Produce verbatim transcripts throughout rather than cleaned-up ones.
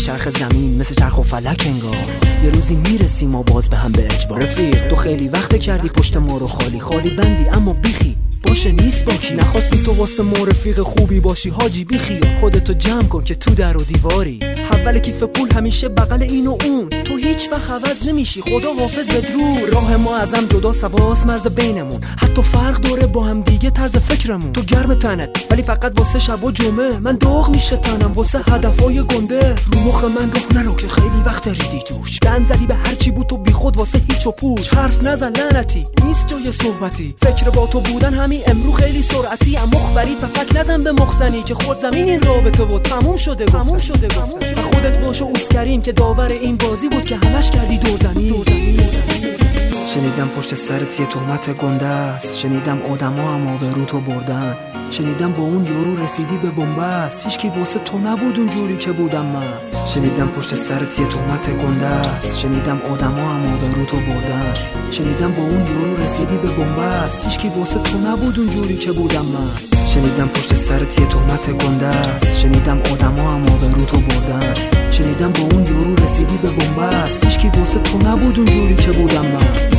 میچرخ زمین مثل چرخ و فلک انگار. یه روزی میرسیم ما باز به هم به اجبار. رفیق تو خیلی وقت کردی پشت ما رو خالی خالی بندی، اما بیخی باشه نیست با کی. نخواستی تو واسه ما رفیق خوبی باشی حاجی، بیخیال خودتو جمع کن که تو در و دیواری. اول کیف پول همیشه بغل این و اون، تو هیچ وقت عوض نمیشی خدا حافظ بدرو. راه ما از هم جدا سواس مرز بینمون، حتی فرق داره با هم دیگه طرز فکرمون. تو گرم تنت ولی فقط واسه شب و جمعه، من داغ میشه تنم واسه هدفای گنده. رو مخ من رخ نرو که خیلی وقت ریدی توش، گند زدی به هر چی بود تو بی خود واسه هیچ و پوچ. حرف نزن لعنتی نیست جای صحبتی، فکر با تو بودن همین امرو خیلی سرعتی. اما مخبری پفک نزن به مخزنی که خود زمین این رابطه و تموم شده تموم شده گفتن. و خودت باش و اوس کریم که داور این بازی بود که همش کردی دورزنی. شنیدم پشت سرت یه تهمت گنده است، شنیدم آدما هم آبرو تو بردن، شنیدم با اون یارو رسیدی به بنبست، هیچکی واسه تو نبود اونجوری که بودم من. شنیدم پشت سرت یه تهمت گنده است، شنیدم آدما هم آبرو تو بردن، شنیدم با اون یارو رسیدی به بنبست، هیچکی واسه تو نبود اونجوری که بودم من. شنیدم پشت سرت یه تهمت گنده است، شنیدم آدما هم آبرو تو بردن، شنیدم با اون یارو رسیدی به بنبست، هیچکی واسه تو نبود اونجوری که بودم من.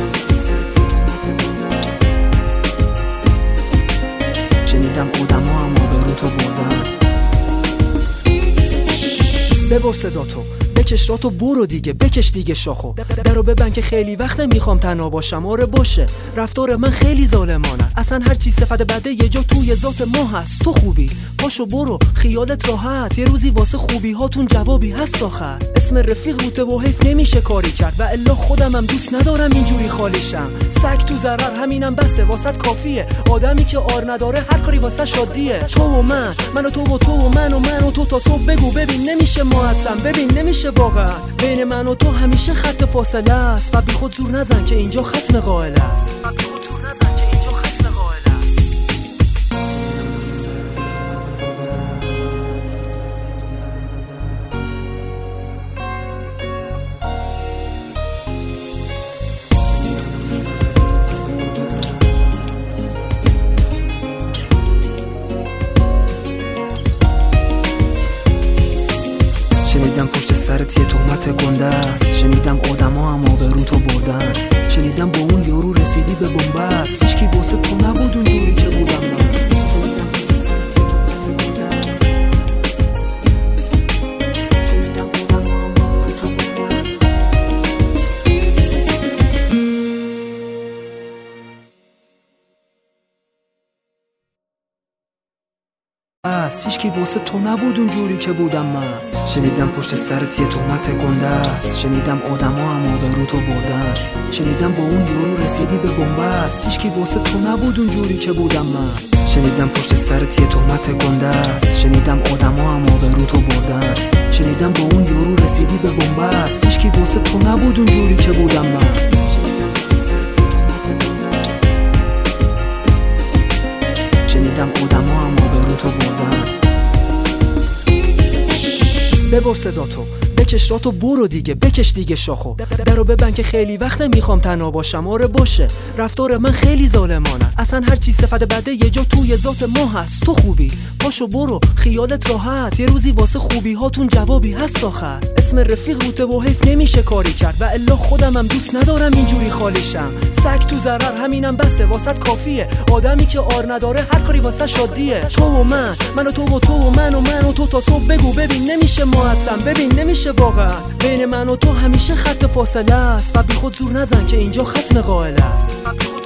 شنیدم آدما هم آبرو تو بردن. ببر صدا تو بکش راتو برو دیگه، بکش دیگه شاخو درو ببند که خیلی وقت میخوام تنها باشم. آره باشه رفتار من خیلی ظالمانه است، اصلا هر چی صفت بده یه جا توی ذات ما هست. تو خوبی پاشو برو خیالت راحت، یه روزی واسه خوبی هاتون جوابی هست آخر. اسم رفیق روته و حیف نمیشه کاری کرد، و الا خودم هم دوست ندارم اینجوری خالیشم. سگ تو ضرر همینم بسه واسط کافیه، آدمی که آر نداره هر کاری واسه شادیه. تو و من من و تو و تو و من و من و تو تا صبح بگو ببین نمیشه ما هستم، ببین نمیشه واقعا. بین من و تو همیشه خط فاصله است، و بی خود زور نزن که اینجا ختم قائل است. و بی خود زور نزن که اینجا ختم قائل است. شنیدم پشت سرت یه تهمت گنده است، شنیدم آدما هم آبرو تو بردن، شنیدم با اون یارو رسیدی به بنبست، هیچکی واسه تو نبود اونجوری که بودم من. است هیچکی واسه تو نبود اونجوری که بودم من. شنیدم پشت سرت یه تهمت گنده است، شنیدم آدما هم آبرو تو بردن، شنیدم با اون یارو رسیدی به بنبست، هیچکی واسه تو نبود اونجوری که بودم من. شنیدم پشت سرت یه تهمت گنده است، شنیدم آدما هم آبرو تو بردن، شنیدم با اون یارو رسیدی به بنبست، هیچکی واسه تو نبود اونجوری که بودم من. شنیدم آدما هم آبرو تو بردن. ببر صدا تو بکش راتو برو دیگه، بکش دیگه شاخو درو ببند که خیلی وقت میخوام تنها باشم. آره باشه رفتار من خیلی ظالمانه است، اصلا هر چی صفت بده یه جا توی ذات ما هست. تو خوبی پاشو برو خیالت راحت، یه روزی واسه خوبی هاتون جوابی هست آخر. اسم رفیق روته و حیف نمیشه کاری کرد، و الا خودم هم دوست ندارم اینجوری خالیشم. سگ تو ضرر همینم بسه واسط کافیه، آدمی که آر نداره هر کاری واسه شادیه. تو و من من و تو و تو و من و من و تو تا صبح بگو ببین نمیشه ما هستم، ببین نمیشه واقعا. بین من و تو همیشه خط فاصله است، و بی خود زور نزن که اینجا ختم قائل است.